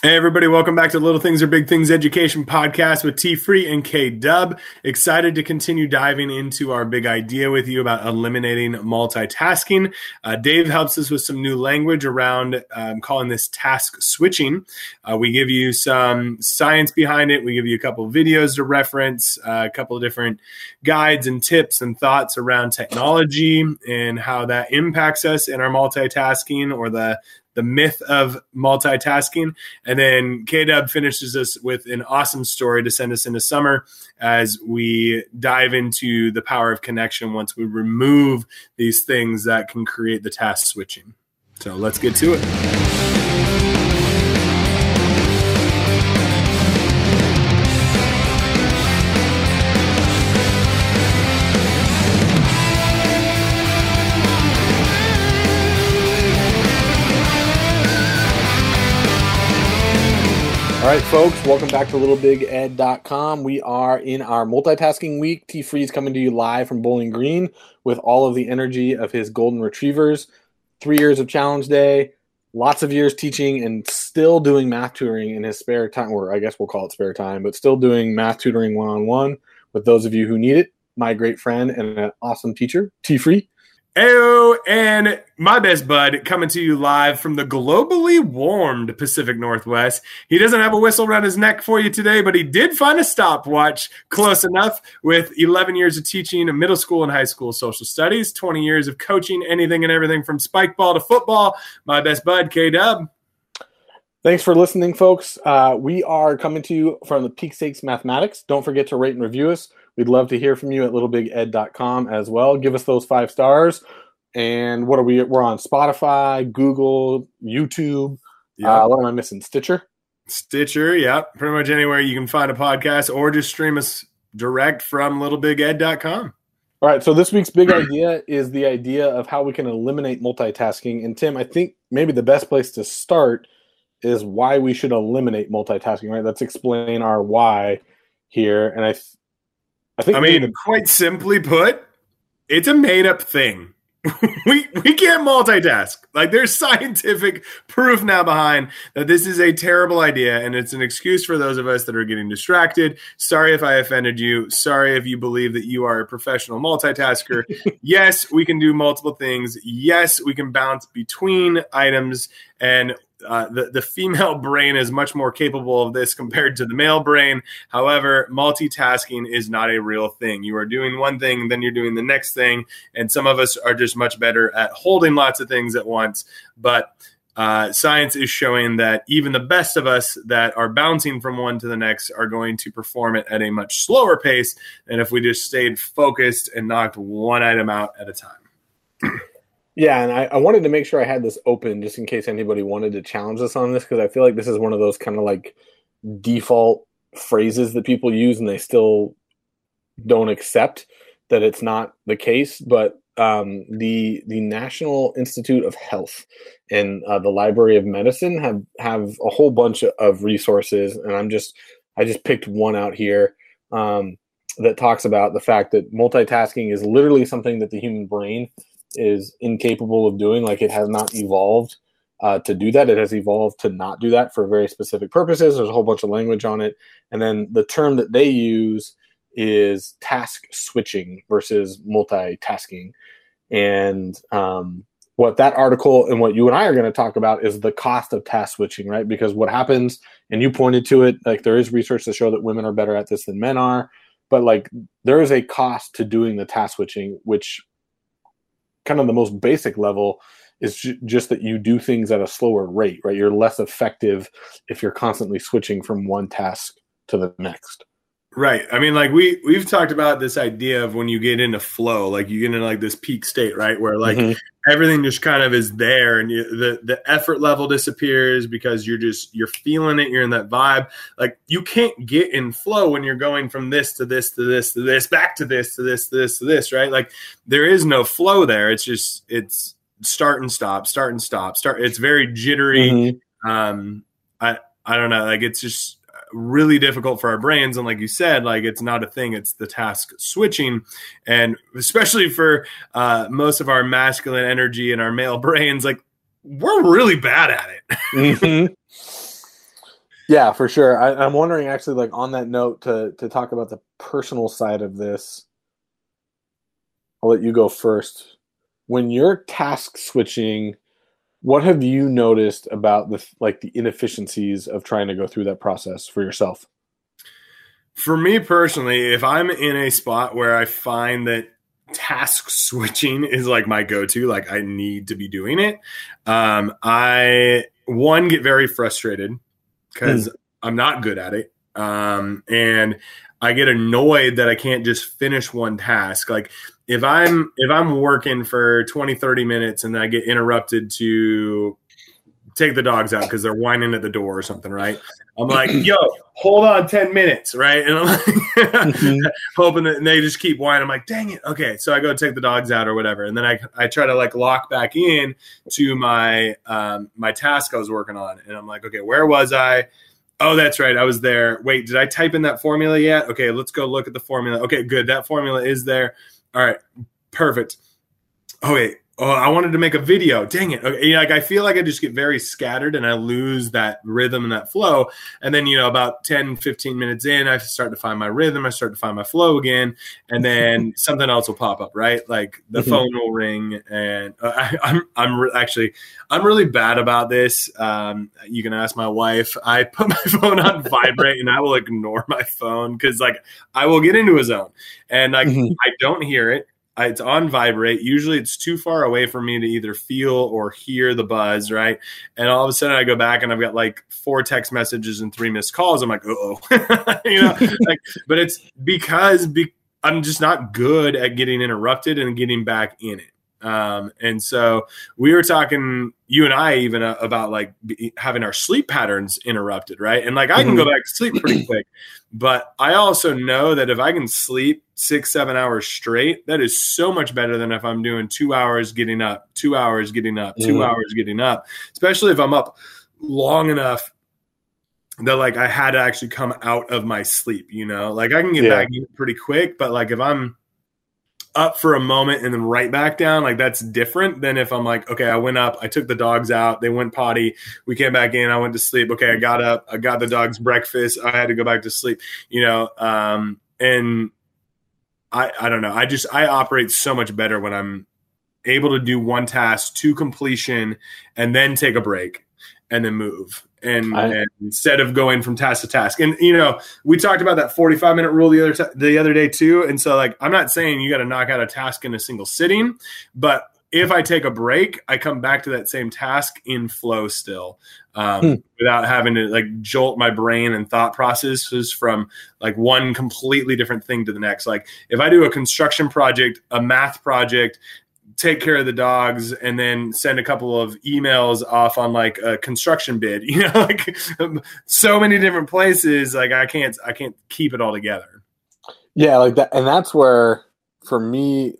Hey everybody, welcome back to Little Things Are Big Things Education Podcast with T Free and K Dub. Excited to continue diving into our big idea with you about eliminating multitasking. Dave helps us with some new language around calling this task switching. We give you some science behind it. We give you a couple of videos to reference, a couple of different guides and tips and thoughts around technology and how that impacts us in our multitasking or the myth of multitasking. And then K-Dub finishes us with an awesome story to send us into summer as we dive into the power of connection once we remove these things that can create the task switching. So let's get to it. All right, folks, welcome back to LittleBigEd.com. We are in our multitasking week. T Free's coming to you live from Bowling Green with all of the energy of his golden retrievers. 3 years of challenge day, lots of years teaching, and still doing math tutoring in his spare time, or I guess we'll call it spare time, but still doing math tutoring one-on-one with those of you who need it. My great friend and an awesome teacher, T Free. Ayo, and my best bud coming to you live from the globally warmed Pacific Northwest. He doesn't have a whistle around his neck for you today, but he did find a stopwatch close enough with 11 years of teaching middle school and high school social studies, 20 years of coaching anything and everything from spike ball to football. My best bud, K-Dub. Thanks for listening, folks. We are coming to you from the Peak Stakes Mathematics. Don't forget to rate and review us. We'd love to hear from you at littlebiged.com as well. Give us those 5 stars. And what are we? We're on Spotify, Google, YouTube. Yep. What am I missing? Stitcher? Stitcher, yeah. Pretty much anywhere you can find a podcast or just stream us direct from littlebiged.com. All right, so this week's big idea is the idea of how we can eliminate multitasking. And Tim, I think maybe the best place to start is why we should eliminate multitasking, right? Let's explain our why here. And I think quite simply put, it's a made-up thing. we can't multitask. Like, there's scientific proof now behind that this is a terrible idea, and it's an excuse for those of us that are getting distracted. Sorry if I offended you. Sorry if you believe that you are a professional multitasker. Yes, we can do multiple things. Yes, we can bounce between items, and the female brain is much more capable of this compared to the male brain. However, multitasking is not a real thing. You are doing one thing, then you're doing the next thing, and some of us are just much better at holding lots of things at once. But science is showing that even the best of us that are bouncing from one to the next are going to perform it at a much slower pace than if we just stayed focused and knocked one item out at a time. Yeah, and I wanted to make sure I had this open just in case anybody wanted to challenge us on this, because I feel like this is one of those kind of like default phrases that people use and they still don't accept that it's not the case. But the National Institute of Health and the Library of Medicine have a whole bunch of resources, and I just picked one out here that talks about the fact that multitasking is literally something that the human brain is incapable of doing. Like, it has not evolved to do that. It has evolved to not do that for very specific purposes. There's a whole bunch of language on it. And then the term that they use is task switching versus multitasking. And what that article and what you and I are going to talk about is the cost of task switching, right? Because what happens, and you pointed to it, like, there is research to show that women are better at this than men are, but like, there is a cost to doing the task switching, which kind of the most basic level is just that you do things at a slower rate, right? You're less effective if you're constantly switching from one task to the next. Right. I mean, like, we've talked about this idea of when you get into flow, like you get into like this peak state, right? Where like everything just kind of is there, and the effort level disappears because you're feeling it. You're in that vibe. Like, you can't get in flow when you're going from this to this to this to this, back to this to this to this to this, right? Like, there is no flow there. It's just, it's start and stop, start and stop, start. It's very jittery. I don't know. Like, it's just really difficult for our brains. And like you said, like, it's not a thing. It's the task switching. And especially for most of our masculine energy and our male brains, like, we're really bad at it. Yeah, for sure. I'm wondering actually, like on that note, to talk about the personal side of this. I'll let you go first. When you're task switching, what have you noticed about the inefficiencies of trying to go through that process for yourself? For me personally, if I'm in a spot where I find that task switching is like my go-to, like I need to be doing it, I one get very frustrated Hmm. because I'm not good at it. And I get annoyed that I can't just finish one task. Like if I'm working for 20, 30 minutes and then I get interrupted to take the dogs out because they're whining at the door or something, right? I'm like, yo, hold on 10 minutes, right? And I'm like, Hmm. hoping that and they just keep whining. I'm like, dang it. Okay. So I go take the dogs out or whatever. And then I try to like lock back in to my task I was working on. And I'm like, okay, where was I? Oh, that's right. I was there. Wait, did I type in that formula yet? Okay, let's go look at the formula. Okay, good. That formula is there. All right, perfect. Oh wait. Oh, I wanted to make a video. Dang it. Okay. Yeah, like I feel like I just get very scattered and I lose that rhythm and that flow. And then, about 10, 15 minutes in, I start to find my rhythm. I start to find my flow again. And then something else will pop up, right? Like the Hmm. phone will ring. And actually, I'm really bad about this. You can ask my wife. I put my phone on vibrate and I will ignore my phone because like I will get into a zone and like Hmm. I don't hear it. It's on vibrate. Usually it's too far away for me to either feel or hear the buzz, right? And all of a sudden I go back and I've got like 4 text messages and 3 missed calls. I'm like, oh, like, but it's because I'm just not good at getting interrupted and getting back in it. And so we were talking, you and I, even about like having our sleep patterns interrupted, right? And like I can go Hmm. back to sleep pretty quick, but I also know that if I can sleep 6-7 hours straight, that is so much better than if I'm doing 2 hours getting up, 2 hours getting up, two Hmm. hours getting up, especially if I'm up long enough that like I had to actually come out of my sleep, like I can get Yeah. back in pretty quick, but like if I'm up for a moment and then right back down, like that's different than if I'm like, okay, I went up, I took the dogs out, they went potty, we came back in, I went to sleep. Okay, I got up, I got the dogs breakfast, I had to go back to sleep, and I don't know. I operate so much better when I'm able to do one task to completion and then take a break and then move. I And instead of going from task to task, and we talked about that 45-minute rule the other day too. And so, like, I'm not saying you got to knock out a task in a single sitting, but if I take a break, I come back to that same task in flow still, hmm. without having to like jolt my brain and thought processes from like one completely different thing to the next. Like if I do a construction project, a math project, take care of the dogs and then send a couple of emails off on like a construction bid, like so many different places. Like I can't keep it all together. Yeah, like that, and that's where for me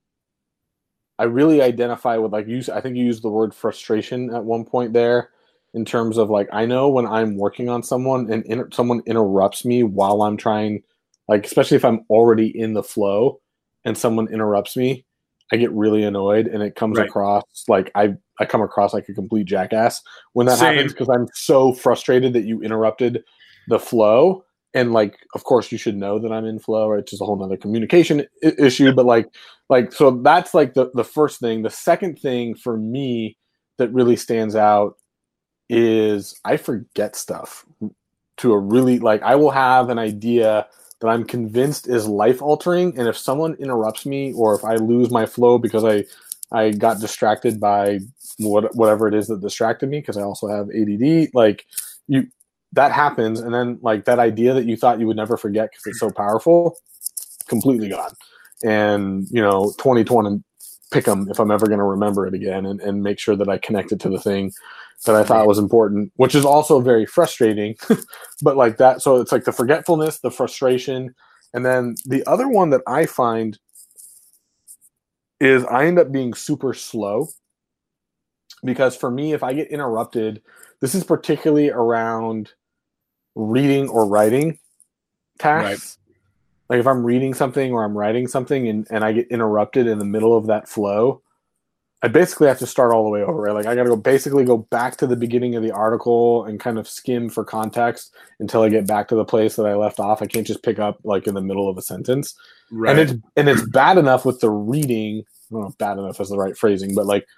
I really identify with like you. I think you used the word frustration at one point there, in terms of like I know when I'm working on someone and someone interrupts me while I'm trying, like especially if I'm already in the flow and someone interrupts me, I get really annoyed and it comes Right. across like I come across like a complete jackass when that happens Same. because I'm so frustrated that you interrupted the flow. And like, of course, you should know that I'm in flow, right? It's just a whole nother communication issue. But like so that's like the first thing. The second thing for me that really stands out is I forget stuff to a really like I will have an idea that I'm convinced is life altering, and if someone interrupts me or if I lose my flow because I got distracted by whatever it is that distracted me because I also have ADD, like you that happens, and then like that idea that you thought you would never forget because it's so powerful, completely gone. And 2020 pick them if I'm ever going to remember it again and make sure that I connect it to the thing that I thought Right. was important, which is also very frustrating. But like that, so it's like the forgetfulness, the frustration, and then the other one that I find is I end up being super slow because for me, if I get interrupted, this is particularly around reading or writing Right. tasks. Like if I'm reading something or I'm writing something and I get interrupted in the middle of that flow, I basically have to start all the way over, right? Like I got to basically go back to the beginning of the article and kind of skim for context until I get back to the place that I left off. I can't just pick up like in the middle of a sentence. Right. And it's bad enough with the reading. I don't know if bad enough is the right phrasing, but like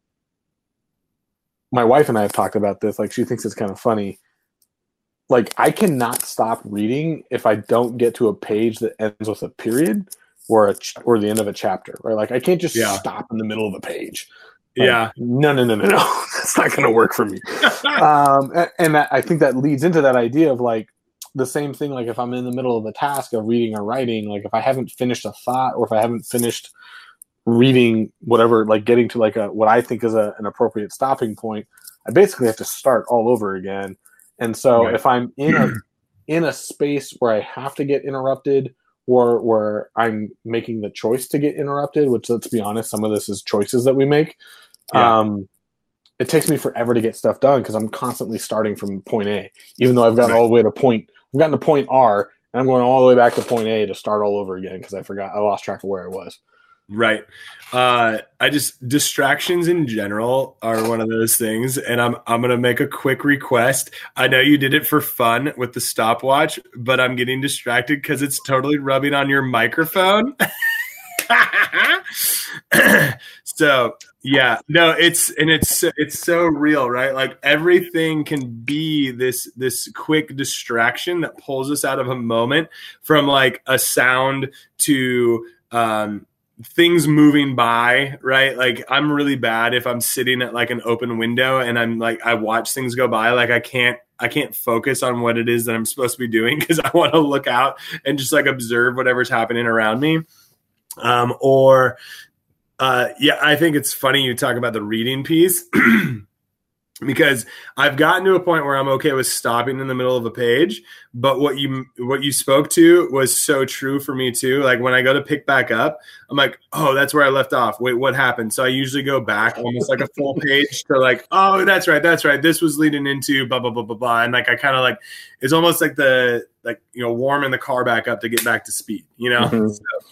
my wife and I have talked about this. Like she thinks it's kind of funny. Like I cannot stop reading if I don't get to a page that ends with a period or the end of a chapter, right? Like I can't just stop in the middle of a page. Like, no. That's not going to work for me. And I think that leads into that idea of like the same thing. Like if I'm in the middle of a task of reading or writing, like if I haven't finished a thought or if I haven't finished reading whatever, like getting to like what I think is an appropriate stopping point, I basically have to start all over again. And so if I'm in a space where I have to get interrupted or where I'm making the choice to get interrupted, which let's be honest, some of this is choices that we make. It takes me forever to get stuff done because I'm constantly starting from point A, even though I've gotten all the way to I've gotten to point R and I'm going all the way back to point A to start all over again because I lost track of where I was. Right. Distractions in general are one of those things. And I'm going to make a quick request. I know you did it for fun with the stopwatch, but I'm getting distracted because it's totally rubbing on your microphone. So yeah, no, it's so real, right? Like everything can be this quick distraction that pulls us out of a moment, from like a sound to, things moving by, right? Like I'm really bad if I'm sitting at like an open window and I'm like, I watch things go by. Like I can't focus on what it is that I'm supposed to be doing because I want to look out and just like observe whatever's happening around me. I think it's funny you talk about the reading piece because I've gotten to a point where I'm okay with stopping in the middle of a page, but what you spoke to was so true for me too. Like when I go to pick back up, I'm like, oh, that's where I left off. Wait, what happened? So I usually go back almost like a full page to like, oh, that's right. This was leading into blah, blah, blah, blah, blah. And like, I kind of like, it's almost like warming the car back up to get back to speed, Mm-hmm.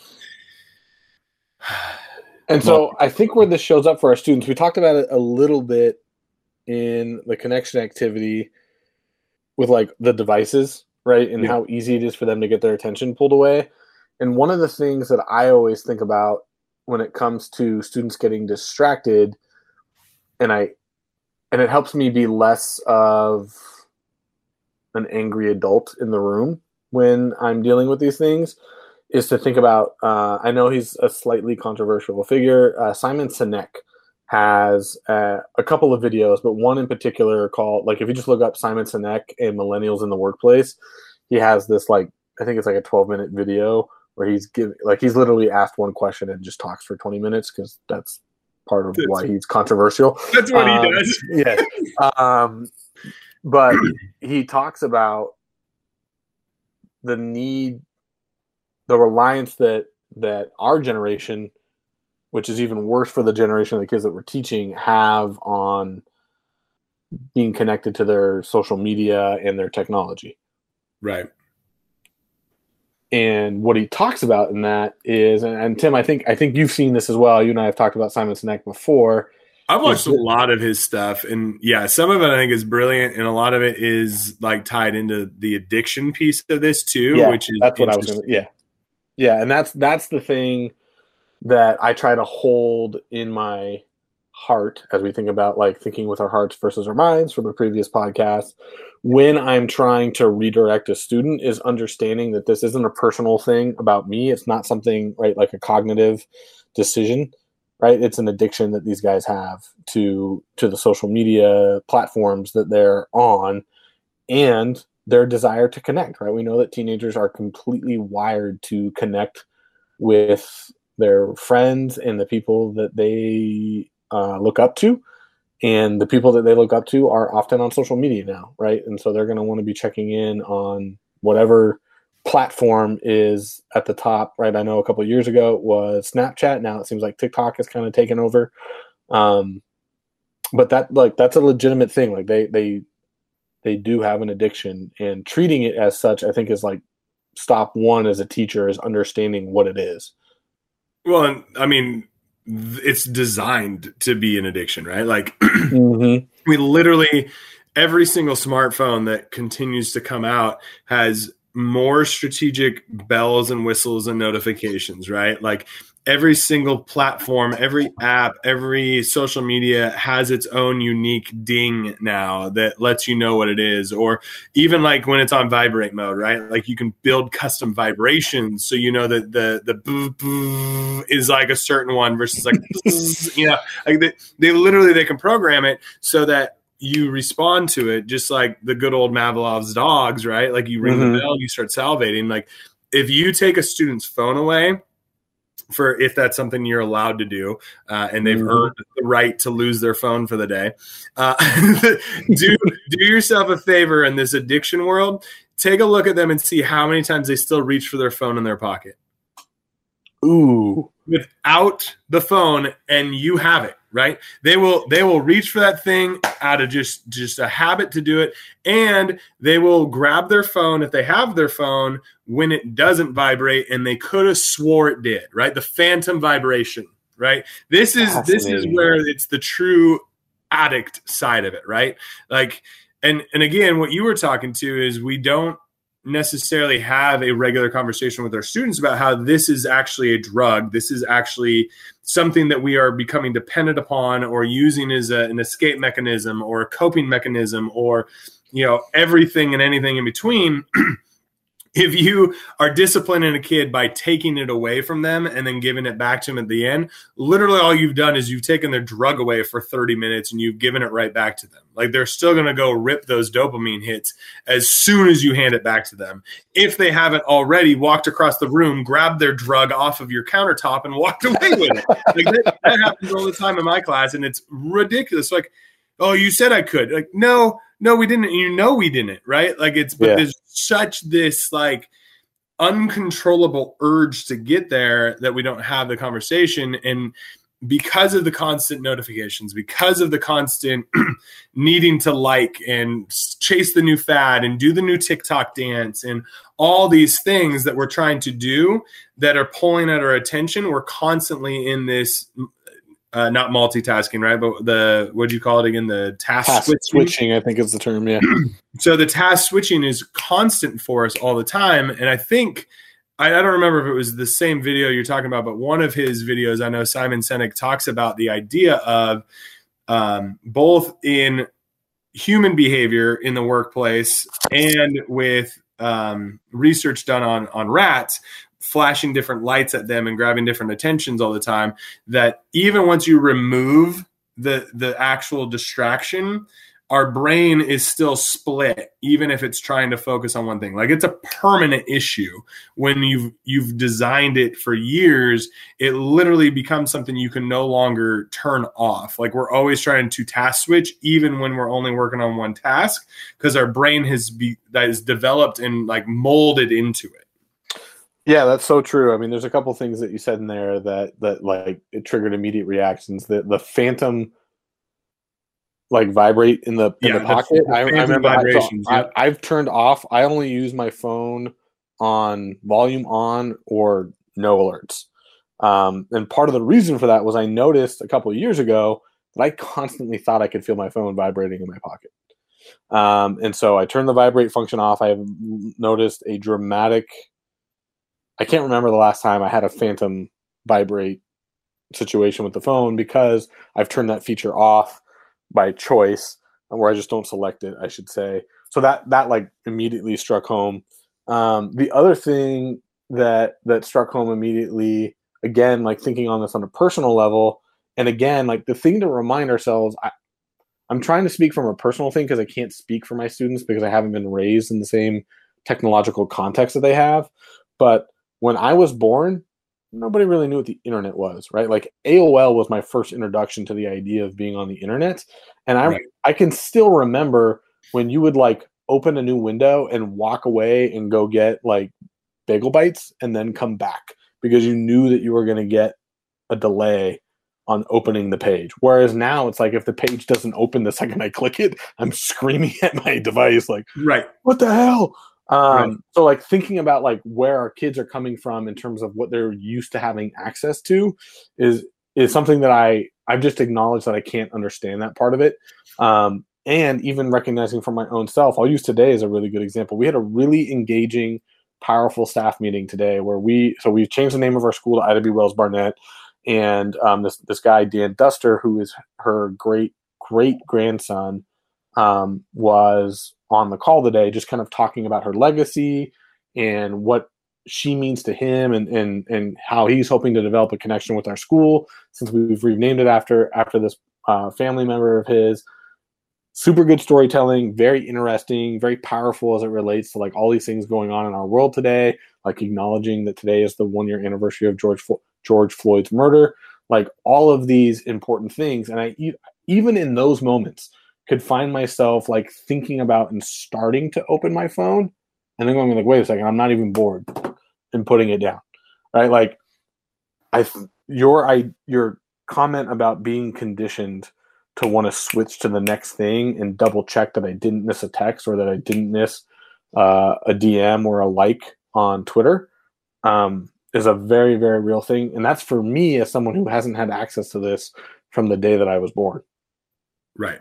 So I think where this shows up for our students, we talked about it a little bit in the connection activity with like the devices, right? And how easy it is for them to get their attention pulled away. And one of the things that I always think about when it comes to students getting distracted, and it helps me be less of an angry adult in the room when I'm dealing with these things, is to think about, I know he's a slightly controversial figure. Simon Sinek has a couple of videos, but one in particular called, like, if you just look up Simon Sinek and millennials in the workplace, he has this, like, I think it's like a 12-minute video where he's literally asked one question and just talks for 20 minutes because that's part of why he's controversial. That's what he does. Yeah. But he talks about the reliance that our generation, which is even worse for the generation of the kids that we're teaching, have on being connected to their social media and their technology. Right. And what he talks about in that is, and Tim, I think you've seen this as well. You and I have talked about Simon Sinek before. I've watched a lot of his stuff, and yeah, some of it I think is brilliant, and a lot of it is like tied into the addiction piece of this too, which is that's what I was going to. Yeah, and that's the thing that I try to hold in my heart as we think about like thinking with our hearts versus our minds from a previous podcast. When I'm trying to redirect a student, is understanding that this isn't a personal thing about me. It's not something, right, like a cognitive decision, right? It's an addiction that these guys have to the social media platforms that they're on and their desire to connect, right? We know that teenagers are completely wired to connect with their friends and the people that they look up to. And the people that they look up to are often on social media now, right? And so they're going to want to be checking in on whatever platform is at the top, right? I know a couple of years ago it was Snapchat. Now it seems like TikTok has kind of taken over. But that's a legitimate thing. Like they do have an addiction, and treating it as such, I think, is like stop one as a teacher is understanding what it is. Well, I mean, it's designed to be an addiction, right? Like Mm-hmm. we literally, every single smartphone that continues to come out has more strategic bells and whistles and notifications, right? Like every single platform, every app, every social media has its own unique ding now that lets you know what it is. Or even like when it's on vibrate mode, right? Like you can build custom vibrations. So you know that the boo boo is like a certain one versus like, you know, like they literally, they can program it so that you respond to it just like the good old Pavlov's dogs, right? Like you ring the bell, you start salivating. Like if you take a student's phone away, for if that's something you're allowed to do, and they've earned the right to lose their phone for the day, do yourself a favor in this addiction world. Take a look at them and see how many times they still reach for their phone in their pocket. Ooh. Without the phone, and you have it, right? They will reach for that thing out of just a habit to do it, and they will grab their phone if they have their phone when it doesn't vibrate, and they could have swore it did, right? The phantom vibration, right? This is where it's the true addict side of it, right? Like, and again, what you were talking to is we don't necessarily have a regular conversation with our students about how this is actually a drug. This is actually something that we are becoming dependent upon or using as an escape mechanism or a coping mechanism or, you know, everything and anything in between. If you are disciplining a kid by taking it away from them and then giving it back to them at the end, literally all you've done is you've taken their drug away for 30 minutes and you've given it right back to them. Like they're still going to go rip those dopamine hits as soon as you hand it back to them. If they haven't already walked across the room, grabbed their drug off of your countertop and walked away with it. Like that happens all the time in my class, and it's ridiculous. Like, oh, you said I could. Like, no, we didn't. You know, we didn't, right? Like there's such this like uncontrollable urge to get there that we don't have the conversation. And because of the constant notifications, because of the constant needing to like and chase the new fad and do the new TikTok dance and all these things that we're trying to do that are pulling at our attention, we're constantly in this not multitasking, right? But what do you call it again? The task switching, I think is the term. Yeah. So the task switching is constant for us all the time. And I think, I don't remember if it was the same video you're talking about, but one of his videos, I know Simon Sinek talks about the idea of both in human behavior in the workplace and with research done on rats, flashing different lights at them and grabbing different attentions all the time, that even once you remove the actual distraction, our brain is still split, even if it's trying to focus on one thing. Like it's a permanent issue. When you've designed it for years, it literally becomes something you can no longer turn off. Like we're always trying to task switch, even when we're only working on one task, because our brain that is developed and like molded into it. Yeah, that's so true. I mean, there's a couple things that you said in there that like it triggered immediate reactions. The phantom like vibrate in the pocket. I remember I've turned off. I only use my phone on volume on or no alerts. And part of the reason for that was I noticed a couple of years ago that I constantly thought I could feel my phone vibrating in my pocket. And so I turned the vibrate function off. I have noticed a dramatic, I can't remember the last time I had a phantom vibrate situation with the phone because I've turned that feature off by choice, where I just don't select it, I should say. So that like immediately struck home. The other thing that struck home immediately, again, like thinking on this on a personal level, and again, like the thing to remind ourselves, I'm trying to speak from a personal thing because I can't speak for my students because I haven't been raised in the same technological context that they have. But when I was born, nobody really knew what the internet was, right? Like AOL was my first introduction to the idea of being on the internet. And I can still remember when you would like open a new window and walk away and go get like bagel bites and then come back because you knew that you were going to get a delay on opening the page. Whereas now it's like if the page doesn't open the second I click it, I'm screaming at my device like, what the hell? So like thinking about like where our kids are coming from in terms of what they're used to having access to is is something that I've just acknowledged that I can't understand that part of it. And even recognizing for my own self, I'll use today as a really good example. We had a really engaging, powerful staff meeting today where we've changed the name of our school to Ida B. Wells Barnett. And this guy, Dan Duster, who is her great grandson, was on the call today, just kind of talking about her legacy and what she means to him, and how he's hoping to develop a connection with our school since we've renamed it after this family member of his. Super good storytelling, very interesting, very powerful as it relates to like all these things going on in our world today, like acknowledging that today is the 1-year anniversary of George Floyd's murder, like all of these important things. And I, even in those moments, could find myself like thinking about and starting to open my phone and then going like, wait a second, I'm not even bored, and putting it down, right? Like your comment about being conditioned to want to switch to the next thing and double check that I didn't miss a text or that I didn't miss a DM or a like on Twitter is a very, very real thing. And that's for me as someone who hasn't had access to this from the day that I was born. Right.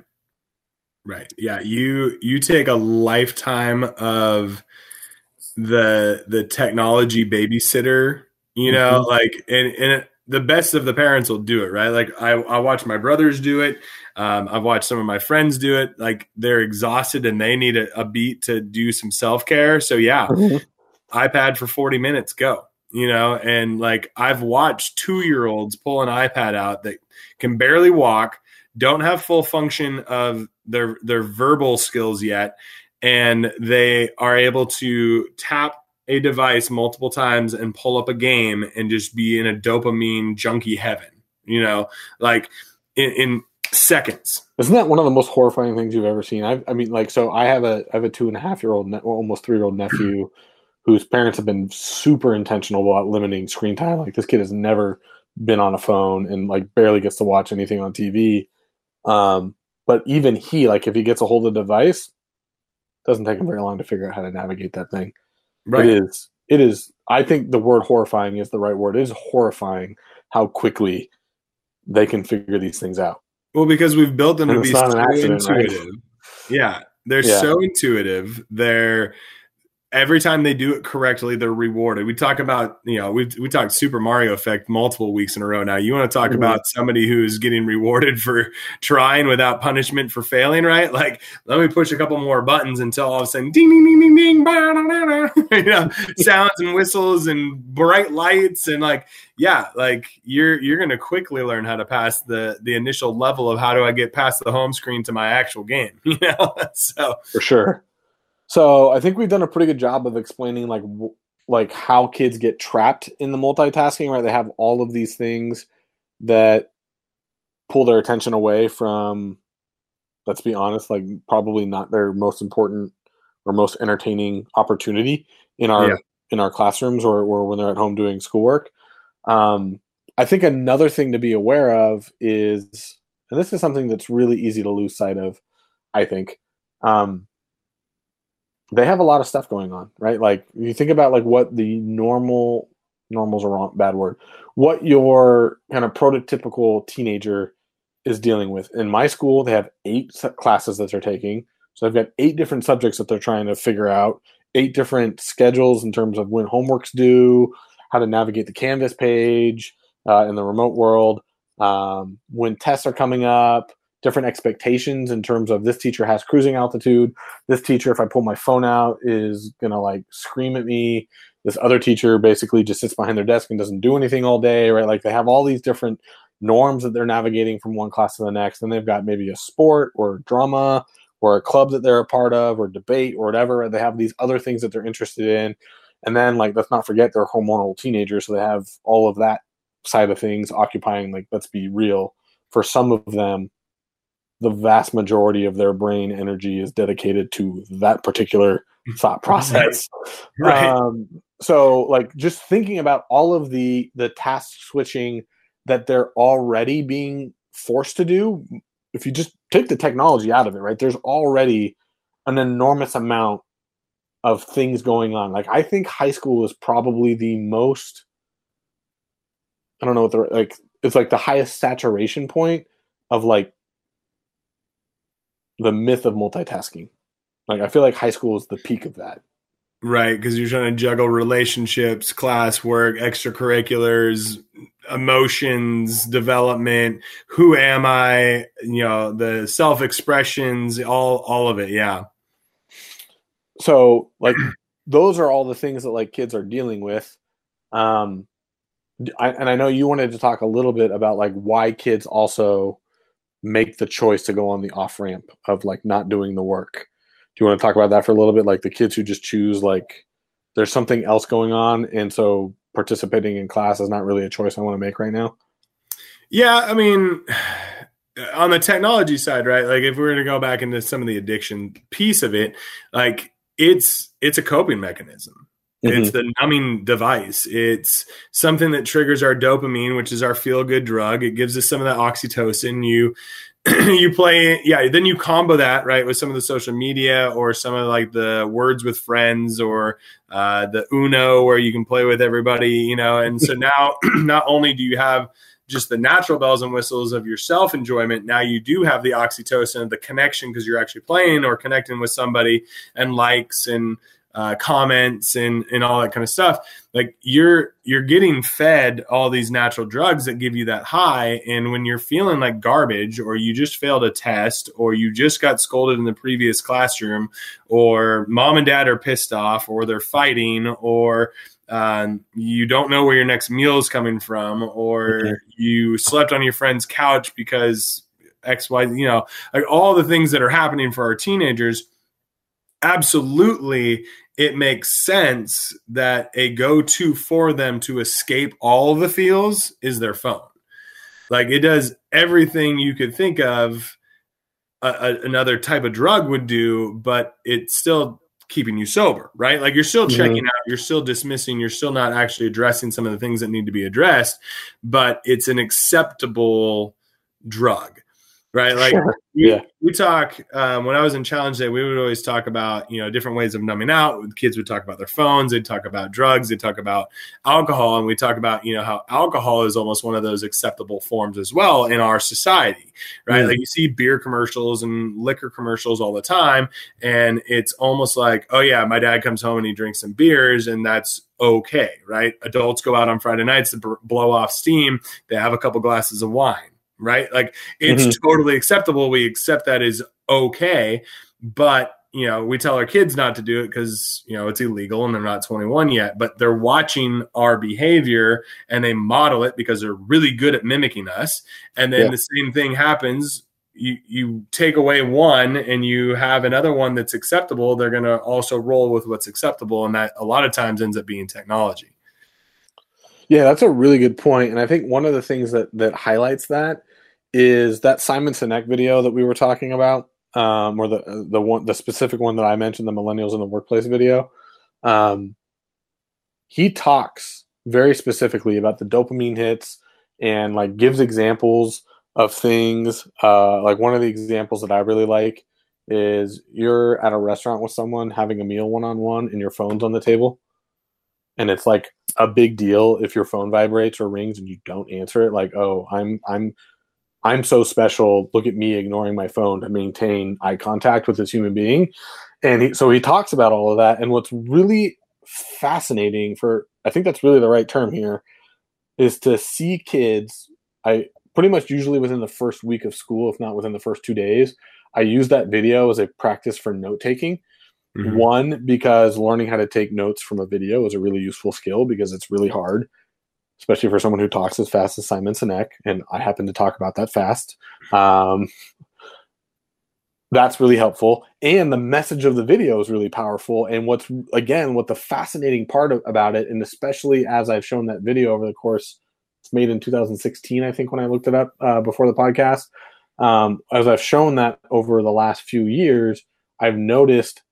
Yeah. You take a lifetime of the technology babysitter, you know, like, and the best of the parents will do it, right? Like I watch my brothers do it. I've watched some of my friends do it. Like they're exhausted and they need a beat to do some self-care. So yeah, iPad for 40 minutes, go, you know? And like, I've watched 2-year-olds pull an iPad out that can barely walk, don't have full function of their verbal skills yet. And they are able to tap a device multiple times and pull up a game and just be in a dopamine junkie heaven, you know, like in seconds. Isn't that one of the most horrifying things you've ever seen? I mean, like, so I have a 2.5-year-old, almost 3-year-old nephew whose parents have been super intentional about limiting screen time. Like this kid has never been on a phone and like barely gets to watch anything on TV. But even he, like if he gets a hold of the device, it doesn't take him very long to figure out how to navigate that thing. Right. It is. I think the word horrifying is the right word. It is horrifying how quickly they can figure these things out. Well, because we've built them to be so intuitive. Right? Yeah. They're so intuitive. Every time they do it correctly, they're rewarded. We talk about, you know, we talked Super Mario Effect multiple weeks in a row now. You want to talk about somebody who's getting rewarded for trying without punishment for failing, right? Like, let me push a couple more buttons until all of a sudden, ding, ding, ding, ding, ding, you know, sounds and whistles and bright lights. And like, yeah, like you're going to quickly learn how to pass the initial level of how do I get past the home screen to my actual game, you know? So for sure. So I think we've done a pretty good job of explaining like how kids get trapped in the multitasking, right? They have all of these things that pull their attention away from, let's be honest, like probably not their most important or most entertaining opportunity in our classrooms or when they're at home doing schoolwork. I think another thing to be aware of is, and this is something that's really easy to lose sight of, I think, they have a lot of stuff going on, right? Like you think about like what the normal's a wrong, bad word, what your kind of prototypical teenager is dealing with. In my school, they have 8 classes that they're taking. So they've got 8 different subjects that they're trying to figure out, 8 different schedules in terms of when homework's due, how to navigate the Canvas page in the remote world, when tests are coming up, different expectations in terms of this teacher has cruising altitude. This teacher, if I pull my phone out, is going to like scream at me. This other teacher basically just sits behind their desk and doesn't do anything all day, right? Like they have all these different norms that they're navigating from one class to the next. And they've got maybe a sport or drama or a club that they're a part of or debate or whatever. They have these other things that they're interested in. And then like, let's not forget they're hormonal teenagers. So they have all of that side of things occupying, like, let's be real, for some of them, the vast majority of their brain energy is dedicated to that particular thought process. Right. So like just thinking about all of the task switching that they're already being forced to do, if you just take the technology out of it, right, there's already an enormous amount of things going on. Like I think high school is probably the most, I don't know what the, like it's like the highest saturation point of like the myth of multitasking. Like I feel like high school is the peak of that. Right, because you're trying to juggle relationships, classwork, extracurriculars, emotions, development. Who am I? The self-expressions, all of it. Yeah. So like those are all the things that like kids are dealing with. And I know you wanted to talk a little bit about like why kids also make the choice to go on the off ramp of like not doing the work. Do you want to talk about that for a little bit? Like the kids who just choose like there's something else going on, and so participating in class is not really a choice I want to make right now. Yeah, I mean, on the technology side, right? Like if we're going to go back into some of the addiction piece of it, like it's a coping mechanism. It's the numbing device. It's something that triggers our dopamine, which is our feel-good drug. It gives us some of that oxytocin. You play, then you combo that, right, with some of the social media or some of like the words with friends or the Uno where you can play with everybody, And so now not only do you have just the natural bells and whistles of your self-enjoyment, now you do have the oxytocin of the connection because you're actually playing or connecting with somebody and likes and comments and all that kind of stuff. Like you're getting fed all these natural drugs that give you that high. And when you're feeling like garbage, or you just failed a test, or you just got scolded in the previous classroom, or mom and dad are pissed off, or they're fighting, or you don't know where your next meal is coming from, or you slept on your friend's couch because X, Y, like all the things that are happening for our teenagers. Absolutely, it makes sense that a go-to for them to escape all the feels is their phone. Like it does everything you could think of another type of drug would do, but it's still keeping you sober, right? Like you're still checking out, you're still dismissing, you're still not actually addressing some of the things that need to be addressed, but it's an acceptable drug. Right. Like we talk, when I was in Challenge Day, we would always talk about, different ways of numbing out. The kids would talk about their phones. They'd talk about drugs. They'd talk about alcohol. And we talk about, how alcohol is almost one of those acceptable forms as well in our society. Right. Like you see beer commercials and liquor commercials all the time. And it's almost like, oh yeah, my dad comes home and he drinks some beers and that's okay. Right. Adults go out on Friday nights to blow off steam. They have a couple glasses of wine. Right? Like it's totally acceptable. We accept that is okay. But, we tell our kids not to do it because, it's illegal and they're not 21 yet, but they're watching our behavior and they model it because they're really good at mimicking us. And then the same thing happens. You take away one and you have another one that's acceptable. They're going to also roll with what's acceptable. And that a lot of times ends up being technology. Yeah, that's a really good point. And I think one of the things that highlights that is that Simon Sinek video that we were talking about, or the specific one that I mentioned, the Millennials in the Workplace video. He talks very specifically about the dopamine hits and like gives examples of things. Like one of the examples that I really like is you're at a restaurant with someone having a meal one-on-one and your phone's on the table. And it's like a big deal if your phone vibrates or rings and you don't answer it. Like, oh, I'm so special. Look at me ignoring my phone to maintain eye contact with this human being. And so he talks about all of that. And what's really fascinating I think that's really the right term here, is to see kids, I pretty much usually within the first week of school, if not within the first 2 days, I use that video as a practice for note taking. One, because learning how to take notes from a video is a really useful skill because it's really hard, especially for someone who talks as fast as Simon Sinek, and I happen to talk about that fast. That's really helpful. And the message of the video is really powerful. And what the fascinating part about it, and especially as I've shown that video over the course, it's made in 2016, I think, when I looked it up before the podcast. As I've shown that over the last few years, I've noticed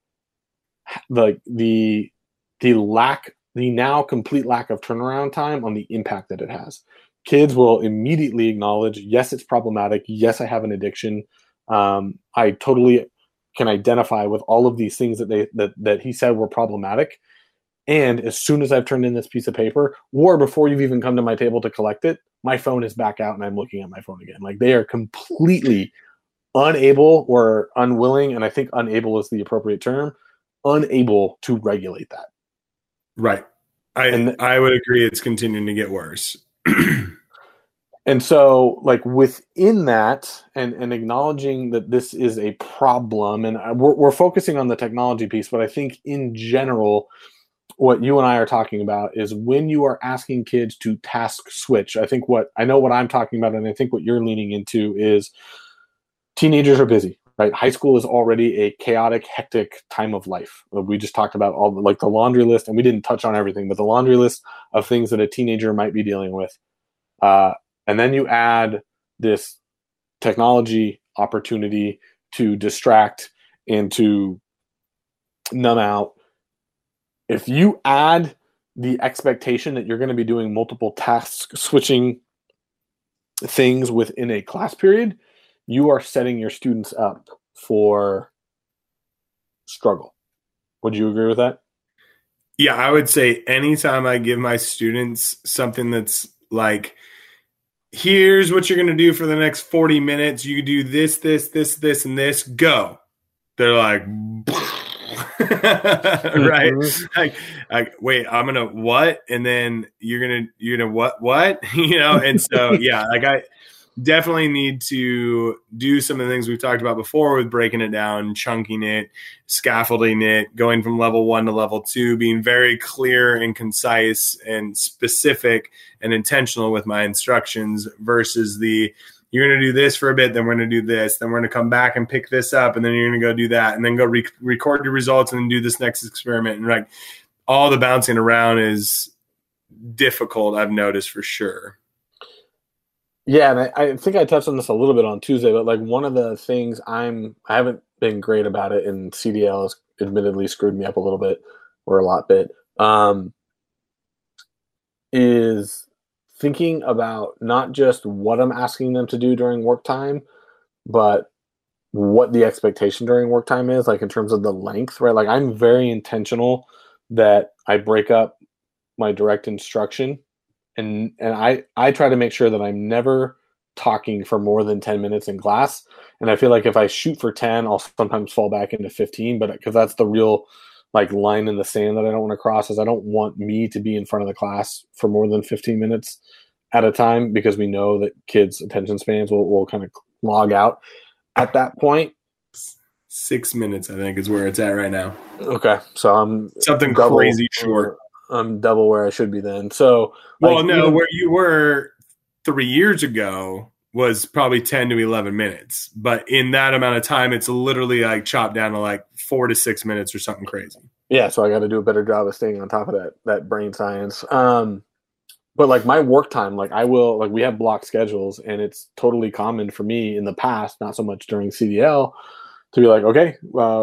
the now complete lack of turnaround time on the impact that it has. Kids will immediately acknowledge, yes, it's problematic. Yes, I have an addiction. I totally can identify with all of these things that he said were problematic. And as soon as I've turned in this piece of paper, or before you've even come to my table to collect it, my phone is back out and I'm looking at my phone again. Like they are completely unable or unwilling, and I think unable is the appropriate term, unable to regulate that. Right. I would agree it's continuing to get worse. And so, like within that, and acknowledging that this is a problem, and we're focusing on the technology piece, but I think in general, what you and I are talking about is when you are asking kids to task switch. I think what I'm talking about, and I think what you're leaning into is teenagers are busy, right? High school is already a chaotic, hectic time of life. We just talked about all the laundry list, and we didn't touch on everything, but the laundry list of things that a teenager might be dealing with. And then you add this technology opportunity to distract and to numb out. If you add the expectation that you're going to be doing multiple task switching things within a class period, you are setting your students up for struggle. Would you agree with that? Yeah, I would say anytime I give my students something that's like, here's what you're going to do for the next 40 minutes. You do this, and this, go. They're like, right? Like, wait, I'm going to what? And then you're going to what? And so, yeah, like I definitely need to do some of the things we've talked about before with breaking it down, chunking it, scaffolding it, going from level 1 to level 2, being very clear and concise and specific and intentional with my instructions versus you're going to do this for a bit, then we're going to do this, then we're going to come back and pick this up, and then you're going to go do that, and then go record your results and then do this next experiment. And like all the bouncing around is difficult, I've noticed for sure. Yeah, and I think I touched on this a little bit on Tuesday, but like one of the things I haven't been great about it, and CDL has admittedly screwed me up a little bit or a lot bit, is thinking about not just what I'm asking them to do during work time, but what the expectation during work time is, like in terms of the length, right? Like I'm very intentional that I break up my direct instruction. And I try to make sure that I'm never talking for more than 10 minutes in class. And I feel like if I shoot for 10, I'll sometimes fall back into 15, but because that's the real like line in the sand that I don't want to cross, is I don't want me to be in front of the class for more than 15 minutes at a time, because we know that kids' attention spans will kind of log out at that point. 6 minutes, I think, is where it's at right now. Okay. So I'm something crazy short. I'm double where I should be then. So, well, no, where you were 3 years ago was probably 10 to 11 minutes. But in that amount of time, it's literally like chopped down to like 4 to 6 minutes or something crazy. Yeah, so I got to do a better job of staying on top of that brain science. But like my work time, like we have block schedules, and it's totally common for me in the past, not so much during CDL, to be like, okay,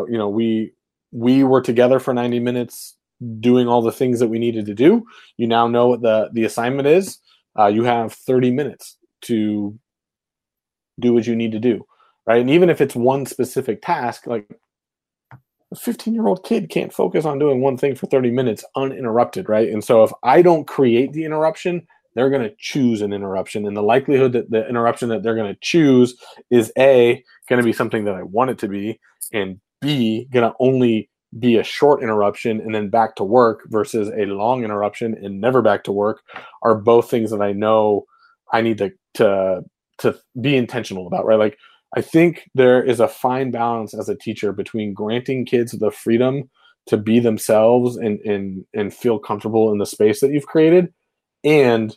we were together for 90 minutes doing all the things that we needed to do. You now know what the assignment is. You have 30 minutes to do what you need to do, right? And even if it's one specific task, like a 15-year-old kid can't focus on doing one thing for 30 minutes uninterrupted, right? And so if I don't create the interruption, they're going to choose an interruption. And the likelihood that the interruption that they're going to choose is A, going to be something that I want it to be, and B, going to only be a short interruption and then back to work versus a long interruption and never back to work, are both things that I know I need to be intentional about, right? Like, I think there is a fine balance as a teacher between granting kids the freedom to be themselves and feel comfortable in the space that you've created, and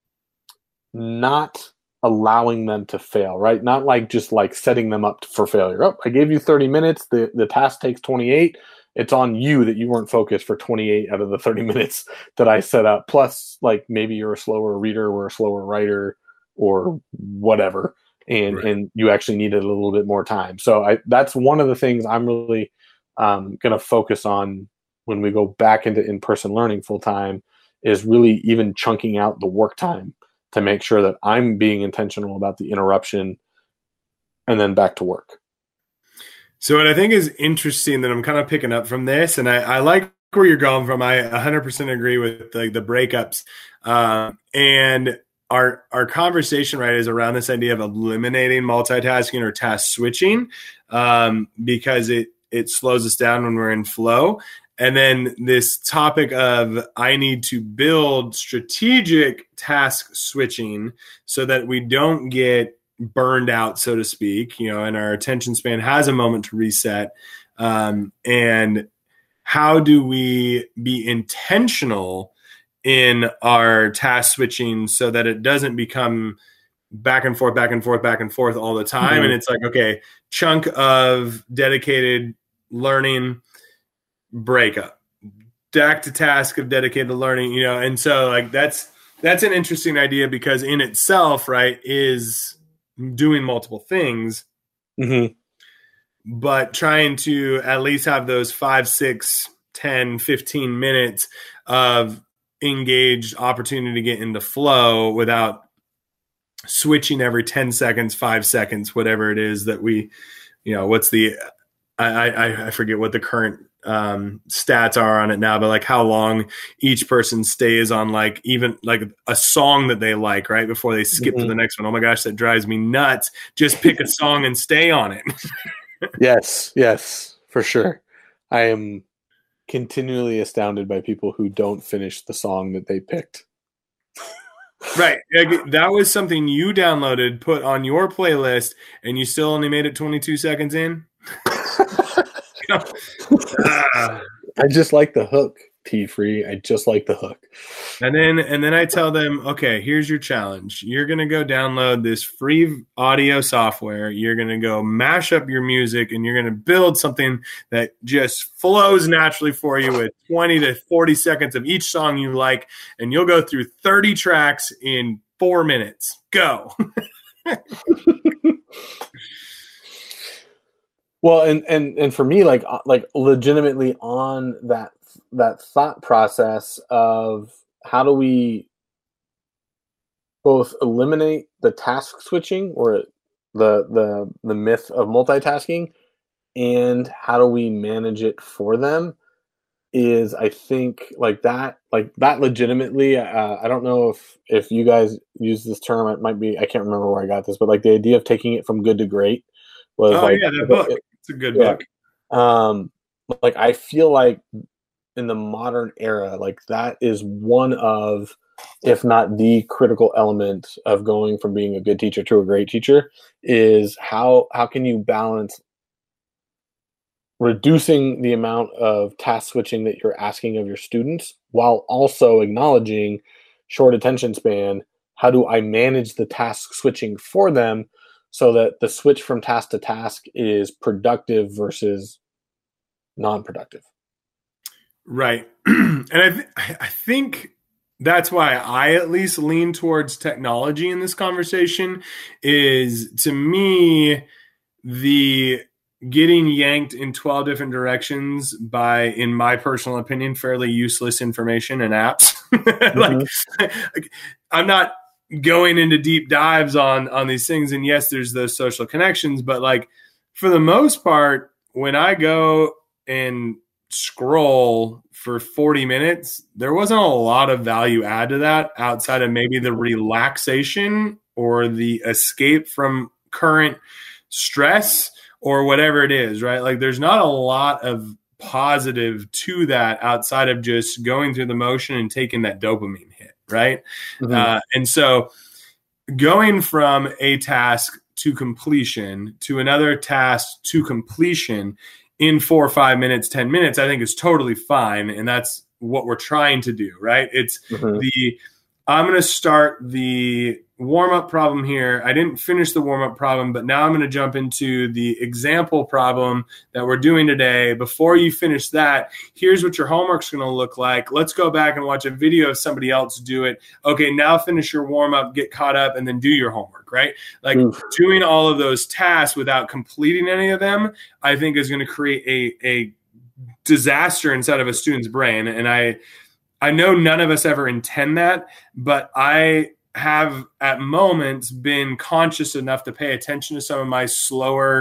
not allowing them to fail, right? Not like just like setting them up for failure. Oh, I gave you 30 minutes. The task takes 28. It's on you that you weren't focused for 28 out of the 30 minutes that I set up. Plus, like, maybe you're a slower reader or a slower writer or whatever. And you actually needed a little bit more time. So that's one of the things I'm really going to focus on when we go back into in-person learning full time, is really even chunking out the work time to make sure that I'm being intentional about the interruption and then back to work. So what I think is interesting that I'm kind of picking up from this, and I like where you're going from. I 100% agree with like the breakups. And our conversation, right, is around this idea of eliminating multitasking or task switching, because it slows us down when we're in flow. And then this topic of I need to build strategic task switching so that we don't get burned out, so to speak, and our attention span has a moment to reset. And how do we be intentional in our task switching so that it doesn't become back and forth all the time? Mm-hmm. And it's like, okay, chunk of dedicated learning, breakup, back to task of dedicated learning, and so like that's an interesting idea because in itself, right, is doing multiple things, mm-hmm. but trying to at least have those 5, 6, 10, 15 minutes of engaged opportunity to get into flow without switching every 10 seconds, 5 seconds, whatever it is that we, what's the, I forget what the current stats are on it now, but like how long each person stays on like even like a song that they like right before they skip mm-hmm. to the next one. Oh my gosh, that drives me nuts. Just pick a song and stay on it. Yes, for sure. I am continually astounded by people who don't finish the song that they picked. Right. That was something you downloaded, put on your playlist, and you still only made it 22 seconds in. I just like the hook, T-Free. I just like the hook. And then I tell them, okay, here's your challenge. You're going to go download this free audio software. You're going to go mash up your music, and you're going to build something that just flows naturally for you with 20 to 40 seconds of each song you like, and you'll go through 30 tracks in 4 minutes. Go. Well, and for me, like legitimately on that thought process of how do we both eliminate the task switching or the myth of multitasking, and how do we manage it for them, is I think like that legitimately. I don't know if you guys use this term. It might be, I can't remember where I got this, but like the idea of taking it from good to great. That book. It's a good book. Like I feel like in the modern era, like that is one of, if not the critical element of going from being a good teacher to a great teacher, is how can you balance reducing the amount of task switching that you're asking of your students while also acknowledging short attention span. How do I manage the task switching for them so that the switch from task to task is productive versus non-productive? Right. And I think that's why I at least lean towards technology in this conversation, is to me, the getting yanked in 12 different directions by, in my personal opinion, fairly useless information and apps. like I'm not going into deep dives on these things. And yes, there's those social connections, but like for the most part, when I go and scroll for 40 minutes, there wasn't a lot of value add to that outside of maybe the relaxation or the escape from current stress or whatever it is, right? Like there's not a lot of positive to that outside of just going through the motion and taking that dopamine hit, right? Mm-hmm. And so going from a task to completion to another task to completion in 4 or 5 minutes, 10 minutes, I think is totally fine. And that's what we're trying to do, right? It's I'm going to start the warm-up problem here. I didn't finish the warm-up problem, but now I'm going to jump into the example problem that we're doing today. Before you finish that, here's what your homework's going to look like. Let's go back and watch a video of somebody else do it. Okay, now finish your warm-up, get caught up, and then do your homework, right? Like doing all of those tasks without completing any of them, I think is going to create a disaster inside of a student's brain. And I know none of us ever intend that, but I have at moments been conscious enough to pay attention to some of my slower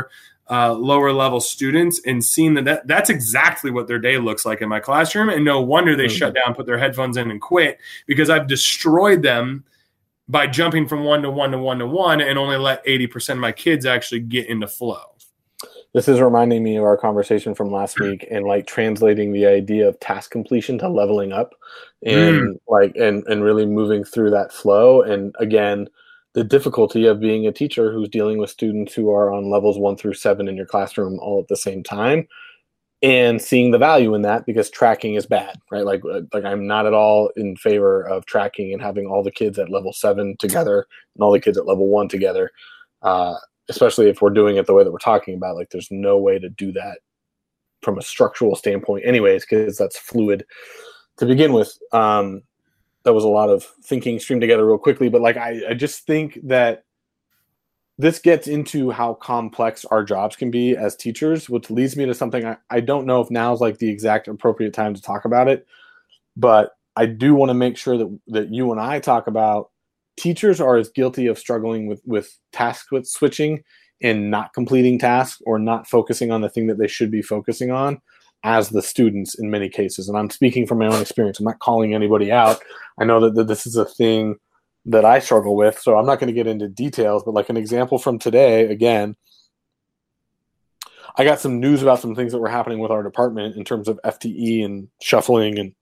lower level students and seeing that's exactly what their day looks like in my classroom. And no wonder they shut down, put their headphones in and quit, because I've destroyed them by jumping from one to one to one to one and only let 80% of my kids actually get into flow. This is reminding me of our conversation from last week and like translating the idea of task completion to leveling up and and really moving through that flow. And again, the difficulty of being a teacher who's dealing with students who are on levels 1 through 7 in your classroom all at the same time, and seeing the value in that, because tracking is bad, right? Like I'm not at all in favor of tracking and having all the kids at level 7 together and all the kids at level 1 together. Especially if we're doing it the way that we're talking about. Like there's no way to do that from a structural standpoint anyways, because that's fluid to begin with. That was a lot of thinking streamed together real quickly, but like I just think that this gets into how complex our jobs can be as teachers, which leads me to something I don't know if now is like the exact appropriate time to talk about it, but I do want to make sure that you and I talk about teachers are as guilty of struggling with task switching and not completing tasks or not focusing on the thing that they should be focusing on as the students in many cases. And I'm speaking from my own experience. I'm not calling anybody out. I know that this is a thing that I struggle with, so I'm not going to get into details, but like an example from today, again, I got some news about some things that were happening with our department in terms of FTE and shuffling and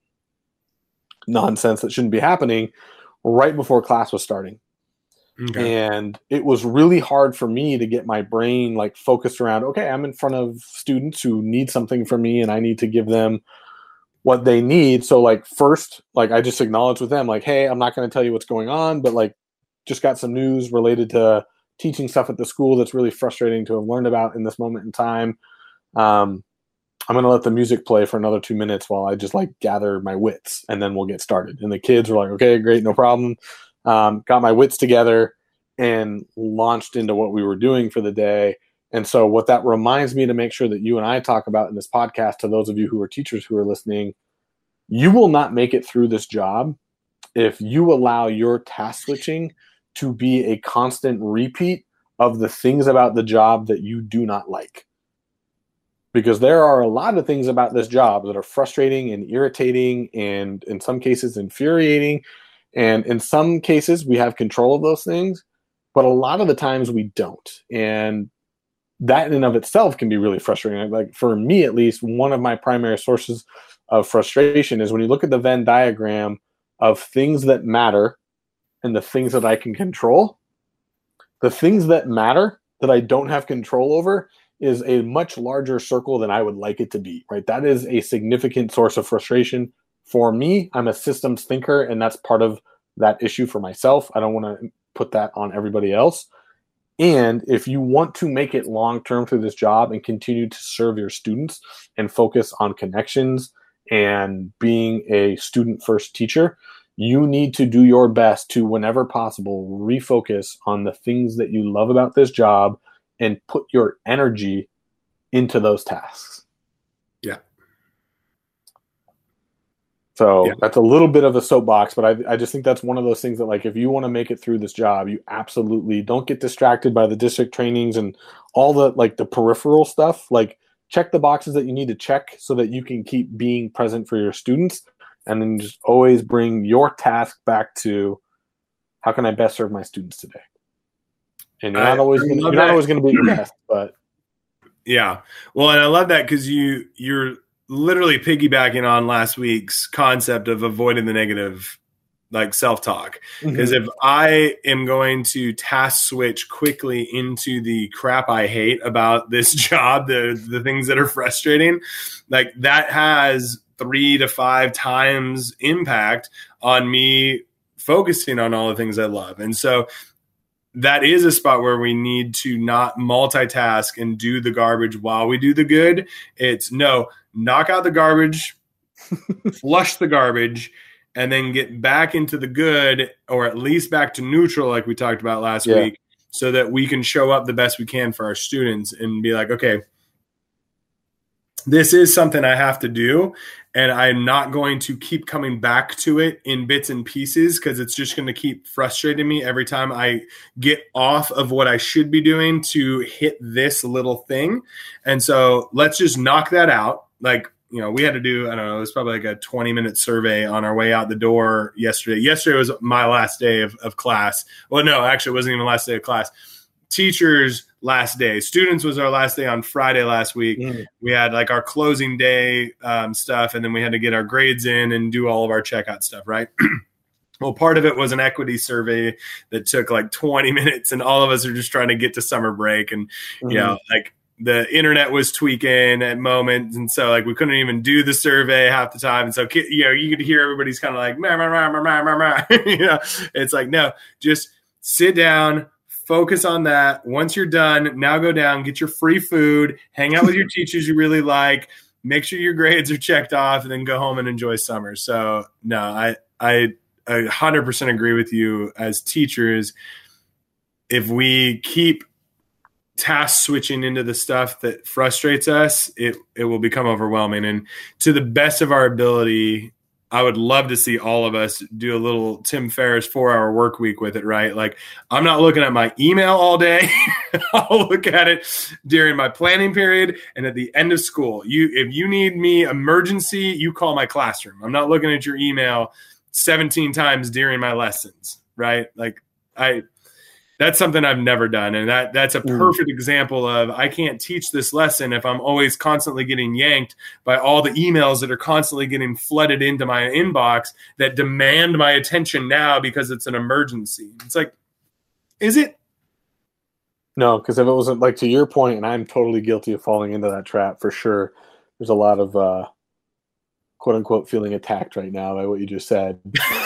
nonsense that shouldn't be happening right before class was starting. Okay. And it was really hard for me to get my brain like focused around, okay, I'm in front of students who need something from me and I need to give them what they need. So like first, like I just acknowledged with them like, hey, I'm not going to tell you what's going on, but like just got some news related to teaching stuff at the school that's really frustrating to have learned about in this moment in time. I'm going to let the music play for another 2 minutes while I just like gather my wits, and then we'll get started. And the kids were like, okay, great, no problem. Got my wits together and launched into what we were doing for the day. And so what that reminds me to make sure that you and I talk about in this podcast, to those of you who are teachers who are listening, you will not make it through this job if you allow your task switching to be a constant repeat of the things about the job that you do not like. Because there are a lot of things about this job that are frustrating and irritating and in some cases infuriating. And in some cases we have control of those things, but a lot of the times we don't. And that in and of itself can be really frustrating. Like for me, at least, one of my primary sources of frustration is when you look at the Venn diagram of things that matter and the things that I can control. The things that matter that I don't have control over is a much larger circle than I would like it to be, right? That is a significant source of frustration for me. I'm a systems thinker, and that's part of that issue for myself. I don't want to put that on everybody else. And if you want to make it long-term through this job and continue to serve your students and focus on connections and being a student-first teacher, you need to do your best to, whenever possible, refocus on the things that you love about this job and put your energy into those tasks. Yeah. So that's a little bit of a soapbox, but I just think that's one of those things that, like, if you want to make it through this job, you absolutely don't get distracted by the district trainings and all the, like, the peripheral stuff. Like, check the boxes that you need to check so that you can keep being present for your students, and then just always bring your task back to, how can I best serve my students today? And you're not always going to be your best, but yeah. Well, and I love that because you're literally piggybacking on last week's concept of avoiding the negative, like self-talk. Because if I am going to task switch quickly into the crap I hate about this job, the things that are frustrating, like that has 3 to 5 times impact on me focusing on all the things I love. And so that is a spot where we need to not multitask and do the garbage while we do the good. It's no, knock out the garbage, flush the garbage, and then get back into the good, or at least back to neutral, like we talked about last week, so that we can show up the best we can for our students and be like, okay, this is something I have to do. and I'm not going to keep coming back to it in bits and pieces because it's just going to keep frustrating me every time I get off of what I should be doing to hit this little thing. And so let's just knock that out. Like, we had to do, I don't know, it was probably like a 20-minute survey on our way out the door yesterday. Yesterday was my last day of class. Well, no, actually it wasn't even the last day of class. Teachers' last day. Students was our last day on Friday last week. We had like our closing day stuff, and then we had to get our grades in and do all of our checkout stuff, right? Well, part of it was an equity survey that took like 20 minutes, and all of us are just trying to get to summer break. And, like the internet was tweaking at moments. And so like we couldn't even do the survey half the time. And so, you could hear everybody's kind of like, meh, meh, meh, meh, meh, meh. It's like, no, just sit down, focus on that. Once you're done, now go down, get your free food, hang out with your teachers you really like, make sure your grades are checked off, and then go home and enjoy summer. So no, I 100% agree with you. As teachers, if we keep task switching into the stuff that frustrates us, it will become overwhelming. And to the best of our ability, I would love to see all of us do a little Tim Ferriss 4-hour work week with it, right? Like, I'm not looking at my email all day. I'll look at it during my planning period and at the end of school. If you need me emergency, you call my classroom. I'm not looking at your email 17 times during my lessons, right? Like, that's something I've never done. And that's a perfect example of, I can't teach this lesson if I'm always constantly getting yanked by all the emails that are constantly getting flooded into my inbox that demand my attention now because it's an emergency. It's like, is it? No, because if it wasn't, like, to your point, and I'm totally guilty of falling into that trap for sure, there's a lot of quote unquote feeling attacked right now by what you just said.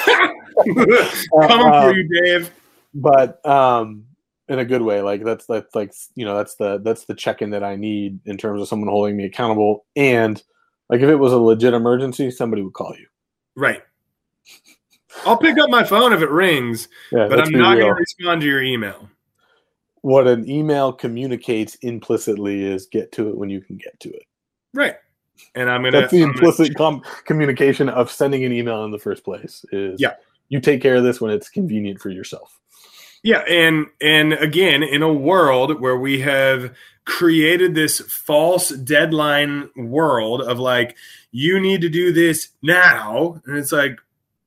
Coming for you, Dave. But in a good way, like that's like, that's the check-in that I need in terms of someone holding me accountable. And like, if it was a legit emergency, somebody would call you. Right. I'll pick up my phone if it rings, but I'm not going to respond to your email. What an email communicates implicitly is get to it when you can get to it. Right. And that's the implicit communication of sending an email in the first place is, you take care of this when it's convenient for yourself. Yeah, and again, in a world where we have created this false deadline world of like, you need to do this now, and it's like,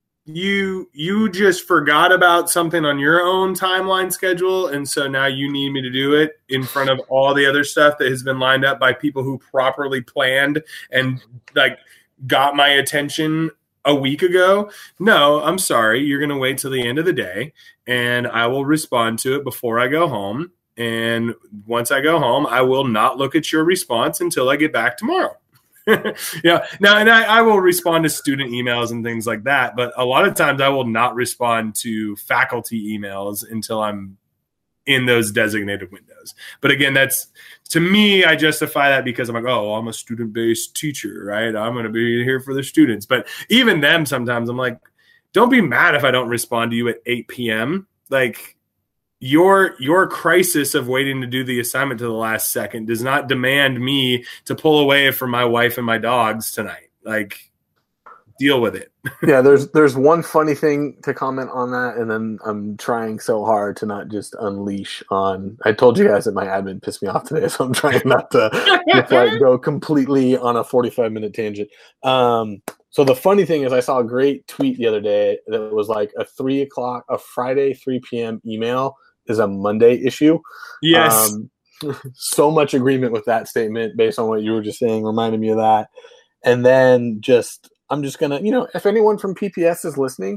you just forgot about something on your own timeline schedule, and so now you need me to do it in front of all the other stuff that has been lined up by people who properly planned and like got my attention a week ago. No, I'm sorry. You're going to wait till the end of the day, and I will respond to it before I go home. And once I go home, I will not look at your response until I get back tomorrow. Now, and I will respond to student emails and things like that, but a lot of times I will not respond to faculty emails until I'm in those designated windows. But again, that's, to me, I justify that because I'm like, oh, I'm a student-based teacher, right? I'm going to be here for the students. But even them, sometimes I'm like, don't be mad if I don't respond to you at 8 p.m. Like, your crisis of waiting to do the assignment to the last second does not demand me to pull away from my wife and my dogs tonight. Like, deal with it. Yeah, there's one funny thing to comment on that, and then I'm trying so hard to not just unleash on. I told you guys that my admin pissed me off today, so I'm trying not to like go completely on a 45-minute tangent. So the funny thing is, I saw a great tweet the other day that was like a Friday 3 p.m. email is a Monday issue. Yes. So much agreement with that statement based on what you were just saying, reminded me of that. And then I'm just going to, if anyone from PPS is listening,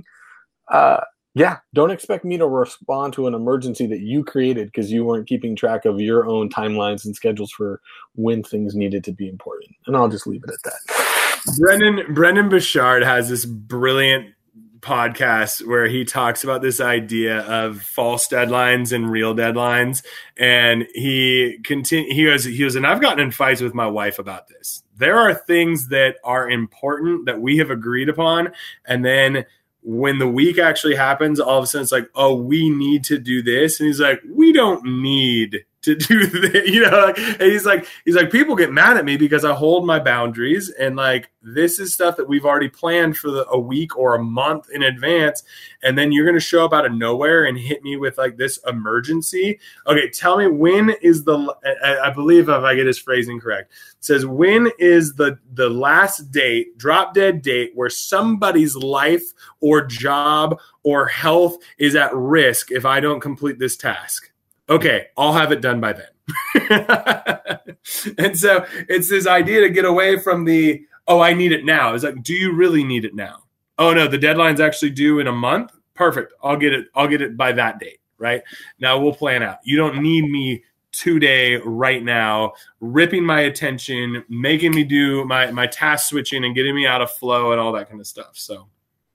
don't expect me to respond to an emergency that you created because you weren't keeping track of your own timelines and schedules for when things needed to be important. And I'll just leave it at that. Brendan Bouchard has this brilliant podcast where he talks about this idea of false deadlines and real deadlines. And he goes, and I've gotten in fights with my wife about this. There are things that are important that we have agreed upon. And then when the week actually happens, all of a sudden it's like, oh, we need to do this. And he's like, we don't need to do and he's like, people get mad at me because I hold my boundaries, and like, this is stuff that we've already planned for a week or a month in advance. And then you're going to show up out of nowhere and hit me with like this emergency. Okay. Tell me, when is I believe if I get his phrasing correct, it says, when is the last date, drop dead date, where somebody's life or job or health is at risk if I don't complete this task? Okay, I'll have it done by then. And so it's this idea to get away from I need it now. It's like, do you really need it now? Oh no, the deadline's actually due in a month. Perfect. I'll get it by that date. Right now, we'll plan out. You don't need me today, right now, ripping my attention, making me do my task switching and getting me out of flow and all that kind of stuff. So,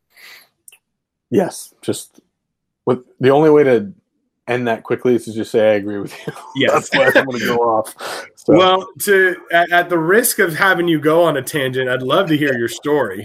yes, just with the only way to end that quickly is to just say I agree with you. Yes. That's why I'm going to go off. So. Well, at the risk of having you go on a tangent, I'd love to hear your story.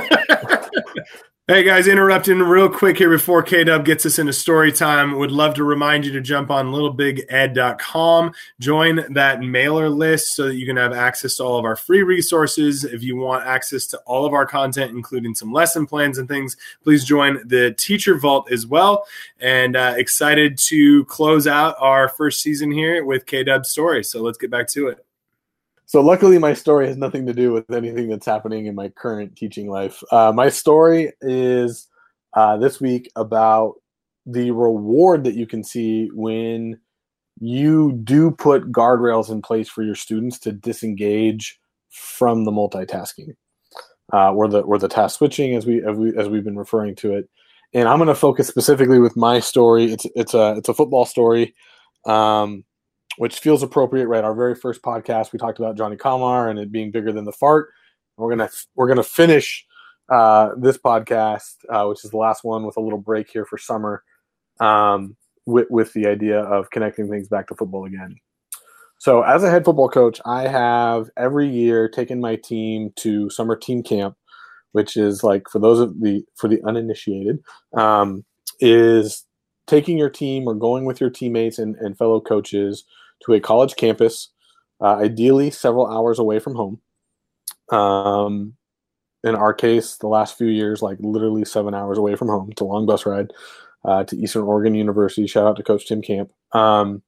Hey guys, interrupting real quick here before K-Dub gets us into story time. Would love to remind you to jump on littlebiged.com, join that mailer list so that you can have access to all of our free resources. If you want access to all of our content, including some lesson plans and things, please join the Teacher Vault as well. And excited to close out our first season here with K-Dub's story. So let's get back to it. So luckily, my story has nothing to do with anything that's happening in my current teaching life. My story is this week about the reward that you can see when you do put guardrails in place for your students to disengage from the multitasking, or the task switching, as we've been referring to it. And I'm going to focus specifically with my story. It's a football story. Which feels appropriate, right? Our very first podcast, we talked about Johnny Kalmar and it being bigger than the fart. We're gonna finish this podcast, which is the last one, with a little break here for summer, with the idea of connecting things back to football again. So, as a head football coach, I have every year taken my team to summer team camp, which is like, for the uninitiated, is taking your team or going with your teammates and fellow coaches to a college campus, ideally several hours away from home. In our case, the last few years, like literally 7 hours away from home. It's a long bus ride to Eastern Oregon University. Shout out to Coach Tim Camp. And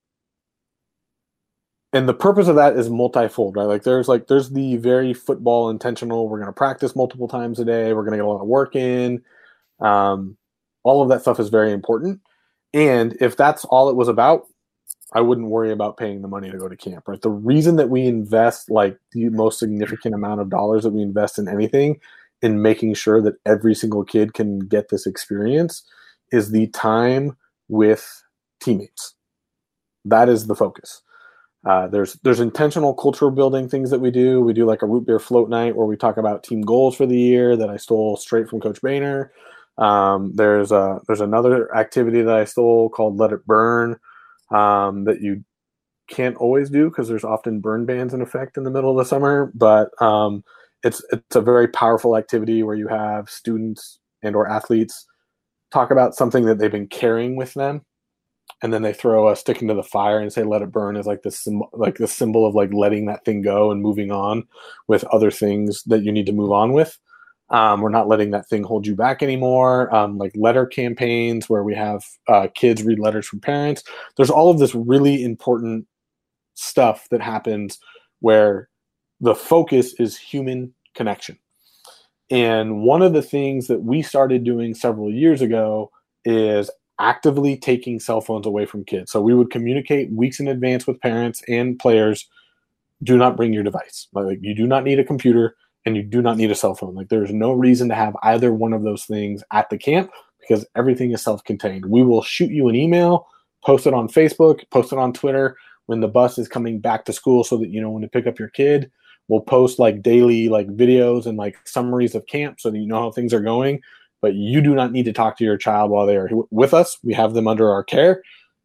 the purpose of that is multifold, right? There's the very football intentional. We're going to practice multiple times a day. We're going to get a lot of work in. All of that stuff is very important. And if that's all it was about, I wouldn't worry about paying the money to go to camp, right? The reason that we invest like the most significant amount of dollars that we invest in anything, in making sure that every single kid can get this experience, is the time with teammates. That is the focus. There's intentional cultural building things that we do. We do like a root beer float night where we talk about team goals for the year that I stole straight from Coach Boehner. There's another activity that I stole called Let It Burn, that you can't always do because there's often burn bans in effect in the middle of the summer. But it's a very powerful activity where you have students and or athletes talk about something that they've been carrying with them, and then they throw a stick into the fire and say "Let it burn" is like the symbol of like letting that thing go and moving on with other things that you need to move on with. We're not letting that thing hold you back anymore. Like letter campaigns where we have kids read letters from parents. There's all of this really important stuff that happens where the focus is human connection. And one of the things that we started doing several years ago is actively taking cell phones away from kids. So we would communicate weeks in advance with parents and players, do not bring your device. Like, you do not need a computer. And you do not need a cell phone. Like, there's no reason to have either one of those things at the camp because everything is self-contained. We will shoot you an email, post it on Facebook, post it on Twitter when the bus is coming back to school so that you know when to pick up your kid. We'll post like daily like videos and like summaries of camp so that you know how things are going. But you do not need to talk to your child while they are with us. We have them under our care.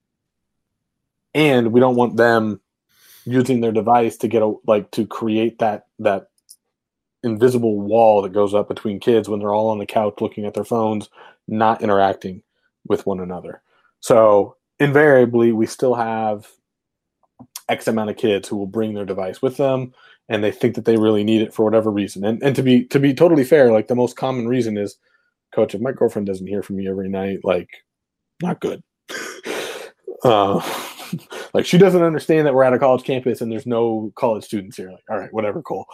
And we don't want them using their device to to create that invisible wall that goes up between kids when they're all on the couch looking at their phones, not interacting with one another. So invariably, we still have X amount of kids who will bring their device with them, and they think that they really need it for whatever reason. And to be totally fair, like the most common reason is, Coach, if my girlfriend doesn't hear from me every night, like, not good. Like, she doesn't understand that we're at a college campus and there's no college students here. Like, all right, whatever, cool.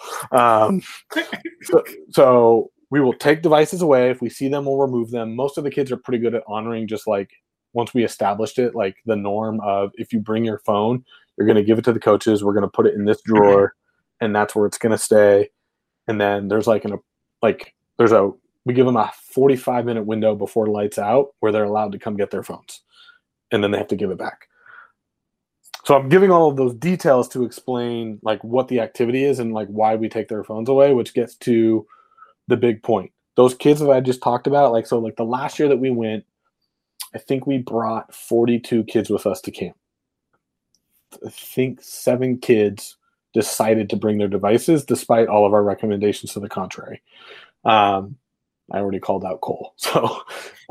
So we will take devices away. If we see them, we'll remove them. Most of the kids are pretty good at honoring, just like once we established it, like the norm of, if you bring your phone, you're going to give it to the coaches. We're going to put it in this drawer, and that's where it's going to stay. And then there's we give them a 45-minute window before lights out where they're allowed to come get their phones, and then they have to give it back. So I'm giving all of those details to explain like what the activity is and like why we take their phones away, which gets to the big point. Those kids that I just talked about, like, so like the last year that we went, I think we brought 42 kids with us to camp. I think 7 kids decided to bring their devices despite all of our recommendations to the contrary. I already called out Cole. So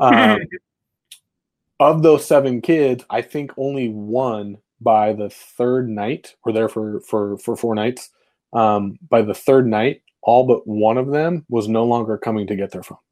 of those 7 kids, I think only one by the third night, we're there for 4 nights. By the third night, all but one of them was no longer coming to get their phone.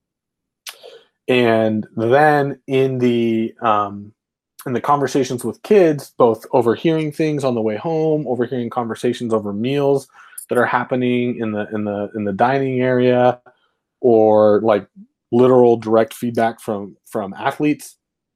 And then in the conversations with kids, both overhearing things on the way home, overhearing conversations over meals that are happening in the dining area, or like literal direct feedback from athletes,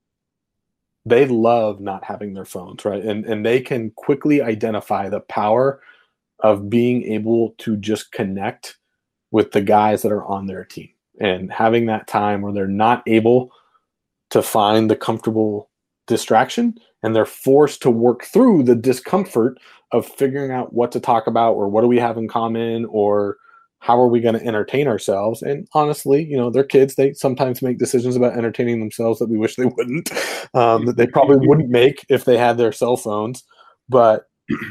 they love not having their phones, right? And they can quickly identify the power of being able to just connect with the guys that are on their team, and having that time where they're not able to find the comfortable distraction, and they're forced to work through the discomfort of figuring out what to talk about, or what do we have in common, or how are we going to entertain ourselves. And honestly, they're kids. They sometimes make decisions about entertaining themselves that we wish they wouldn't, that they probably wouldn't make if they had their cell phones. But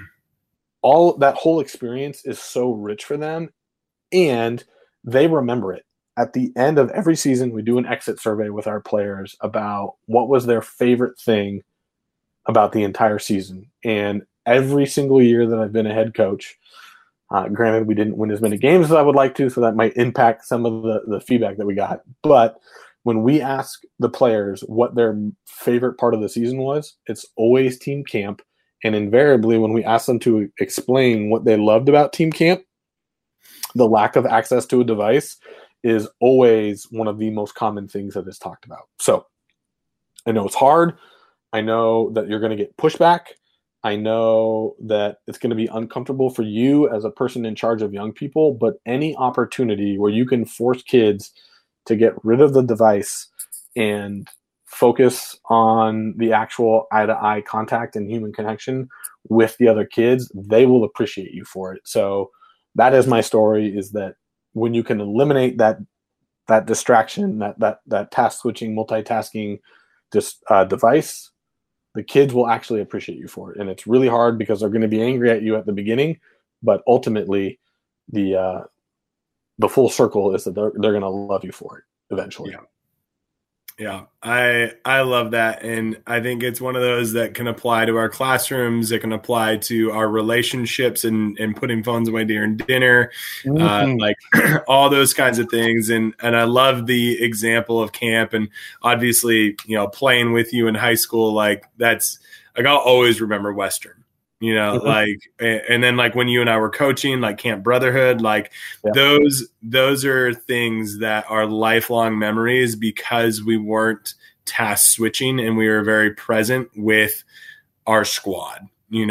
that whole experience is so rich for them, and they remember it. At the end of every season, we do an exit survey with our players about what was their favorite thing about the entire season. And every single year that I've been a head coach, granted, we didn't win as many games as I would like to, so that might impact some of the feedback that we got. But when we ask the players what their favorite part of the season was, it's always team camp. And invariably, when we ask them to explain what they loved about team camp, the lack of access to a device is always one of the most common things that is talked about. So I know it's hard. I know that you're going to get pushback. I know that it's going to be uncomfortable for you as a person in charge of young people, but any opportunity where you can force kids to get rid of the device and focus on the actual eye-to-eye contact and human connection with the other kids, they will appreciate you for it. So that is my story, is that when you can eliminate that distraction, that task switching, multitasking device, the kids will actually appreciate you for it. And it's really hard because they're going to be angry at you at the beginning, but ultimately the full circle is that they're going to love you for it eventually. Yeah, I love that. And I think it's one of those that can apply to our classrooms. It can apply to our relationships and putting phones away during dinner, like all those kinds of things. And I love the example of camp, and obviously, playing with you in high school, like that's like, I'll always remember Western. Like, and then like when you and I were coaching, like Camp Brotherhood, like those are things that are lifelong memories because we weren't task switching and we were very present with our squad,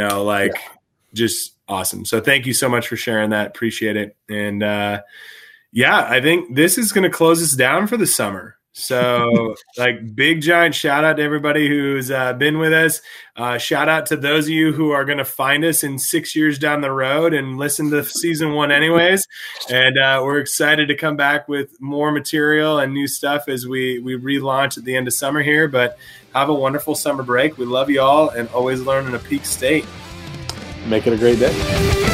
just awesome. So thank you so much for sharing that. Appreciate it. And I think this is going to close us down for the summer. So like big giant shout out to everybody who's been with us. Shout out to those of you who are going to find us in 6 years down the road and listen to season 1 anyways. And we're excited to come back with more material and new stuff as we relaunch at the end of summer here. But have a wonderful summer break. We love you all, and always learn in a peak state. Make it a great day.